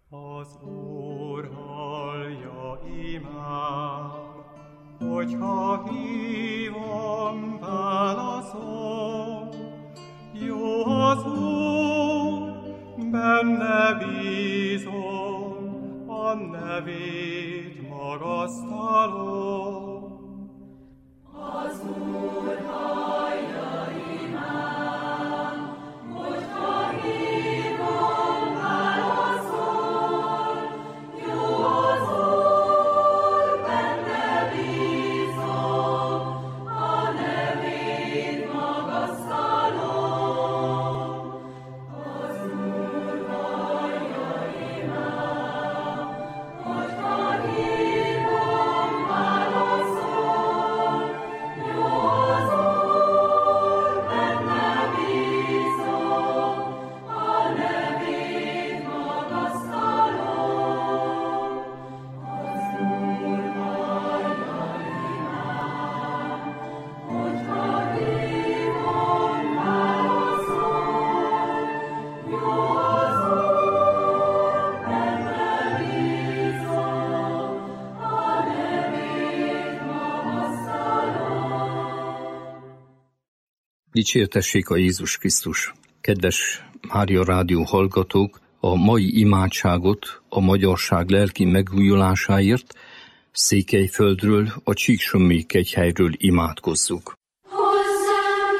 Az Úr hallja imám, hogyha hívom, válaszol. Jó az Úr, benne bízom, a nevét magasztalom. Az Úr hallja imám, hogyha hívom, válaszol. Jó az Úr, benne bízom, a nevét magasztalom. Az Úr hallja imám, hogyha hívom, válaszol. Jó az Úr, benne bízom, a nevét magasztalom. Az Úr hallja imám, hogyha hívom, válaszol. Jó az Úr, benne bízom, a nevét magasztalom. Dicsértessék a Jézus Krisztus! Kedves Mária Rádió hallgatók, a mai imádságot a magyarság lelki megújulásáért Székelyföldről, a Csíksomlyékhegyhelyről imádkozzuk. Hozzám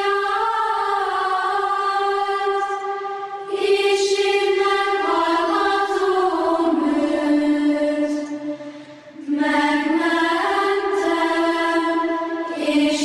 kiállt, és én meghallgatom őt. Megmentem, és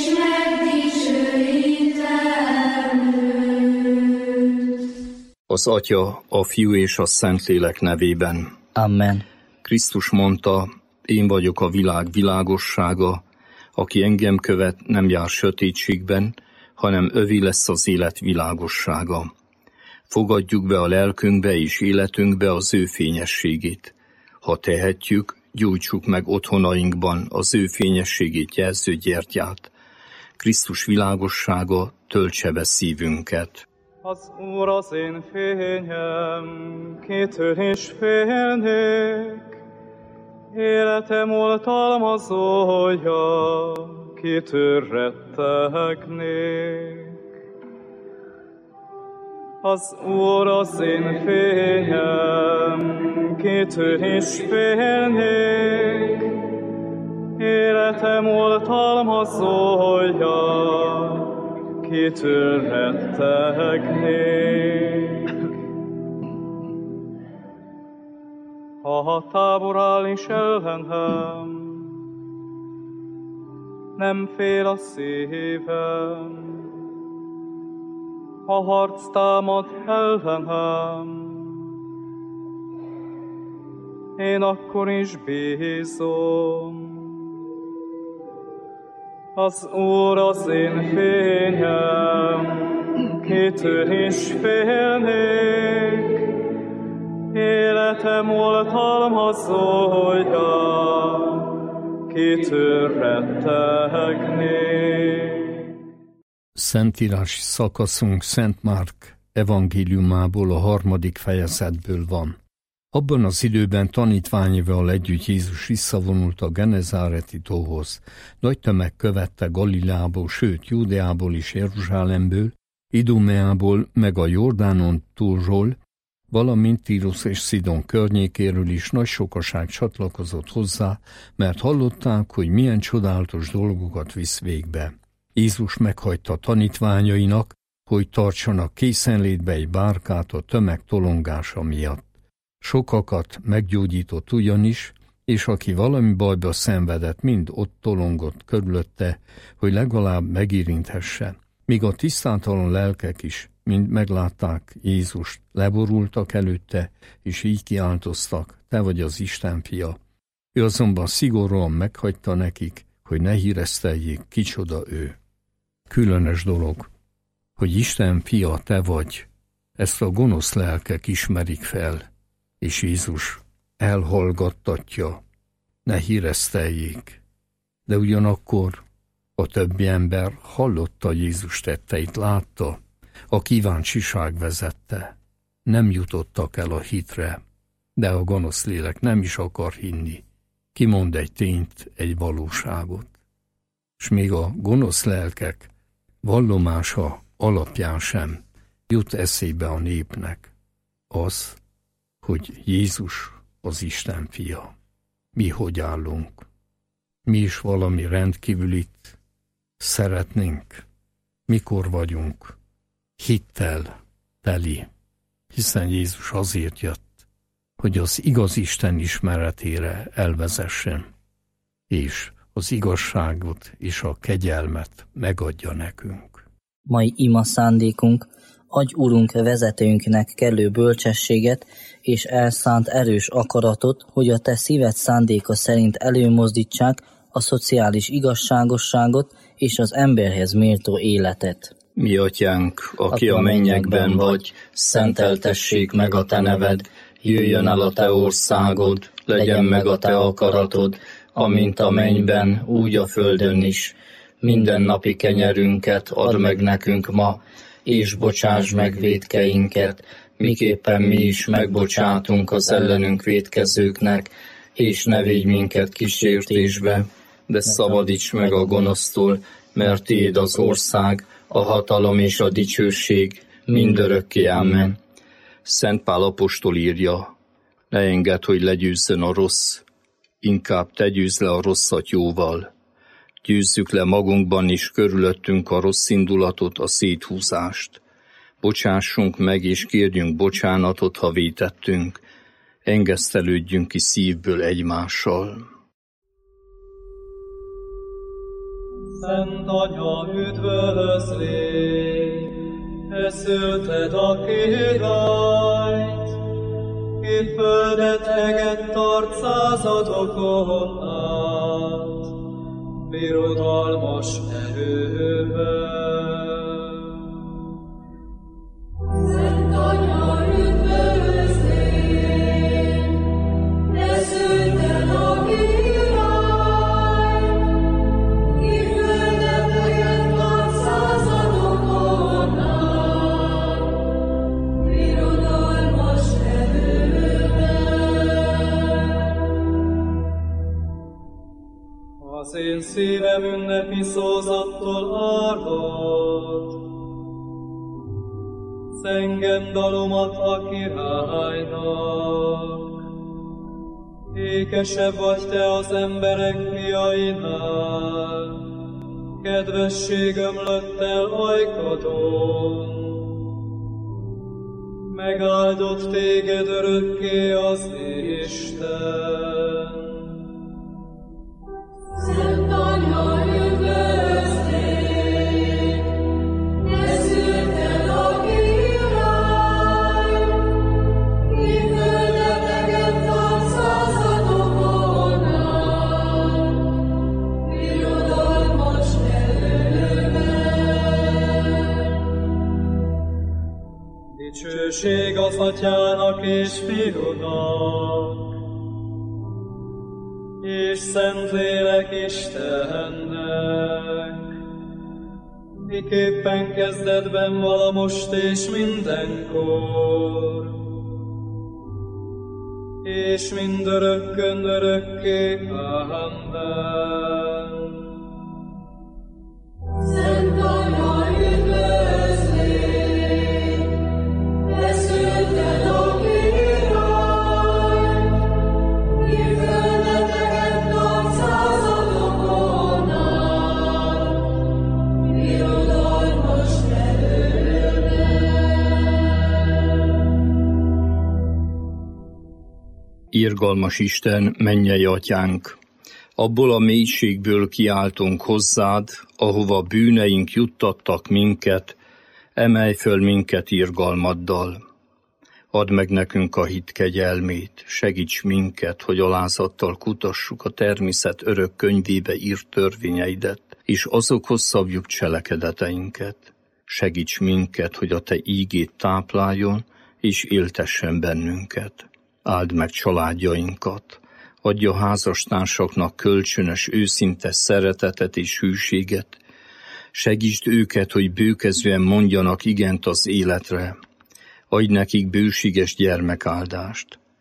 megdicsőítem őt. Az Atya, a Fiú és a Szentlélek nevében. Amen. Krisztus mondta, én vagyok a világ világossága, aki engem követ, nem jár sötétségben, hanem övé lesz az élet világossága. Fogadjuk be a lelkünkbe és életünkbe az ő fényességét. Ha tehetjük, gyújtsuk meg otthonainkban az ő fényességét jelző gyertyát. Krisztus világossága töltse be szívünket. Az Úr az én fényem, kitől is félnék. Életem oltalmazója, kitől rettegnék. Az Úr az én fényem, kitől is félnék. Életem oltalmazója, kitől rettegnék. Ha tábor áll is ellenem, nem fél a szívem. Ha harc támad ellenem, én akkor is bízom. Az Úr az én fényem, kitől is félnék. Életem oltalmazója, kitől rettegnék. Szentírási szakaszunk Szent Márk evangéliumából, a 3. fejezetből van. Abban az időben tanítványaival együtt Jézus visszavonult a Genezáreti tóhoz. Nagy tömeg követte Galileából, sőt Júdeából és Jeruzsálemből, Idumeából, meg a Jordánon túlról, valamint Tírus és Szidon környékéről is nagy sokaság csatlakozott hozzá, mert hallották, hogy milyen csodálatos dolgokat visz végbe. Jézus meghagyta tanítványainak, hogy tartsanak készenlétbe egy bárkát a tömeg tolongása miatt. Sokakat meggyógyított ugyanis, és aki valami bajba szenvedett, mind ott tolongott körülötte, hogy legalább megérinthesse. Míg a tisztátalan lelkek is, mind meglátták Jézust, leborultak előtte, és így kiáltoztak, te vagy az Isten fia. Ő azonban szigorúan meghagyta nekik, hogy ne híreszteljék, kicsoda ő. Különös dolog, hogy Isten fia te vagy, ezt a gonosz lelkek ismerik fel, és Jézus elhallgattatja, ne híreszteljék. De ugyanakkor a többi ember hallotta Jézus tetteit, látta, a kíváncsiság vezette. Nem jutottak el a hitre, de a gonosz lélek nem is akar hinni. Kimond egy tényt, egy valóságot. S még a gonosz lelkek vallomása alapján sem jut eszébe a népnek az, hogy Jézus az Isten fia. Mi hogy állunk? Mi is valami rendkívülit szeretnénk? Mikor vagyunk hittel teli? Hiszen Jézus azért jött, hogy az igaz Isten ismeretére elvezessen, és az igazságot és a kegyelmet megadja nekünk. Mai ima szándékunk: adj, Urunk, vezetőnknek kellő bölcsességet és elszánt erős akaratot, hogy a te szíved szándéka szerint előmozdítsák a szociális igazságosságot és az emberhez méltó életet. Mi atyánk, aki a mennyekben vagy, szenteltessék meg a te neved, jöjjön el a te országod, legyen meg a te akaratod, amint a mennyben, úgy a földön is. Minden napi kenyerünket add meg nekünk ma, és bocsáss meg vétkeinket, miképpen mi is megbocsátunk az ellenünk vétkezőknek, és ne védj minket kísértésbe, de szabadíts meg a gonosztól, mert tiéd az ország, a hatalom és a dicsőség mindörökké. Amen. Szent Pál apostol írja: ne engedd, hogy legyőzzön a rossz, inkább te győzz le a rosszat jóval. Győzzük le magunkban is körülöttünk a rossz indulatot, a széthúzást. Bocsássunk meg és kérjünk bocsánatot, ha vétettünk. Engesztelődjünk ki szívből egymással. Szent Anya, üdvözlégy, te szülted a királyt, ki földet eget tart századokon át, birodalmas erővel. Szent Anya, üdvözlégy, te szülted a királyt, ki földet eget tart századokon át, birodalmas erővel. Az én szívem ünnepi szózattól árad, zengem dalomat a királynak. Ékesebb vagy te az emberek fiainál, kedvesség ömlött el ajkadon. Megáldott téged örökké az Isten. Szent Anya, üdvözlégy, te szülted a királyt, ki földet eget tart századokon át, birodalmas erővel. Dicsőség az Atyának és Fiúnak, és Szentlélek Istennek, miképpen kezdetben vala most és mindenkor, és mindörökkön örökké. Amen. Szent Anya, üdvözlégy, te szülted a királyt, ki földet eget tart századokon át, birodalmas erővel. Irgalmas Isten, mennyei atyánk, abból a mélységből kiáltunk hozzád, ahova bűneink juttattak minket, emelj föl minket irgalmaddal. Add meg nekünk a hit kegyelmét, segíts minket, hogy alázattal kutassuk a természet örök könyvébe írt törvényeidet, és azokhoz szabjuk cselekedeteinket. Segíts minket, hogy a te ígét tápláljon, és éltessen bennünket. Áld meg családjainkat, adja házastársaknak kölcsönös, őszinte szeretetet és hűséget. Segítsd őket, hogy bőkezően mondjanak igent az életre. Adj nekik bőséges gyermekáldást.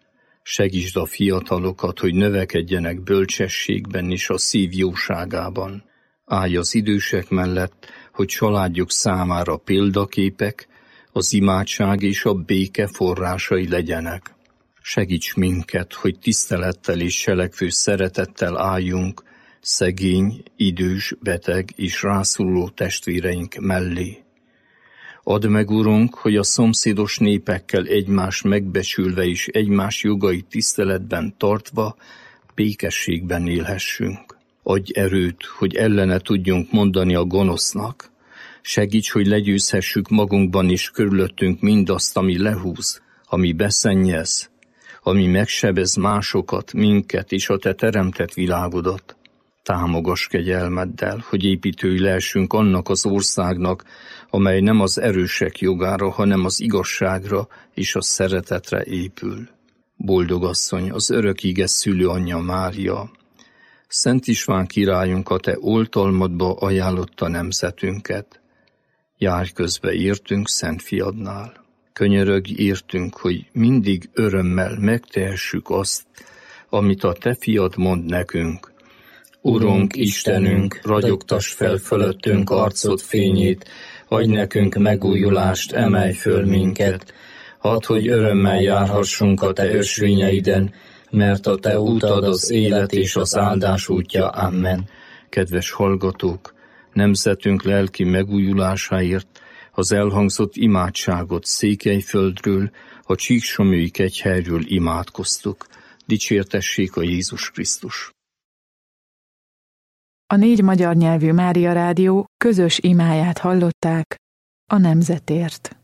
Segítsd a fiatalokat, hogy növekedjenek bölcsességben és a szív jóságában. Állj az idősek mellett, hogy családjuk számára példaképek, az imádság és a béke forrásai legyenek. Segíts minket, hogy tisztelettel és selekvő szeretettel álljunk szegény, idős, beteg és rászoruló testvéreink mellé. Add meg, Urunk, hogy a szomszédos népekkel egymást megbecsülve és egymás jogait tiszteletben tartva békességben élhessünk. Adj erőt, hogy ellene tudjunk mondani a gonosznak. Segíts, hogy legyőzhessük magunkban és körülöttünk mindazt, ami lehúz, ami beszennyez, ami megsebez másokat, minket és a te teremtett világodat. Támogass kegyelmeddel, hogy építői lehessünk annak az országnak, amely nem az erősek jogára, hanem az igazságra és a szeretetre épül. Boldog asszony, az örökíges szülőanyja Mária, Szent István királyunk, a te oltalmadba ajánlotta nemzetünket. Járj közbe értünk Szent Fiadnál. Könyörögj értünk, hogy mindig örömmel megtehessük azt, amit a te fiad mond nekünk. Urunk, Istenünk, ragyogtass fel fölöttünk arcod fényét, adj nekünk megújulást, emelj föl minket. Hadd, hogy örömmel járhassunk a te ösvényeiden, mert a te útad az élet és az áldás útja. Amen. Kedves hallgatók, nemzetünk lelki megújulásáért az elhangzott imádságot Székelyföldről, a Csíksomlyói kegyhelyről imádkoztuk. Dicsértessék a Jézus Krisztus! A 4 magyar nyelvű Mária Rádió közös imáját hallották a nemzetért.